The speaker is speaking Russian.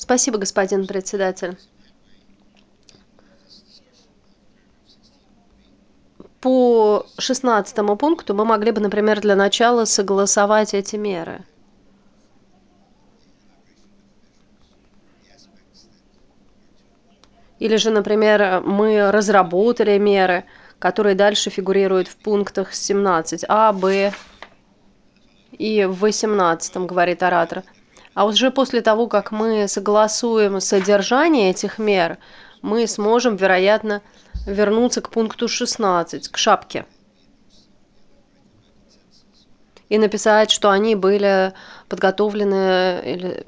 Спасибо, господин председатель. По 16 пункту мы могли бы, например, для начала согласовать эти меры. Или же, например, мы разработали меры, которые дальше фигурируют в пунктах 17 А, Б и в 18, говорит оратор. А уже после того, как мы согласуем содержание этих мер, мы сможем, вероятно, вернуться к пункту 16, к шапке, и написать, что они были подготовлены или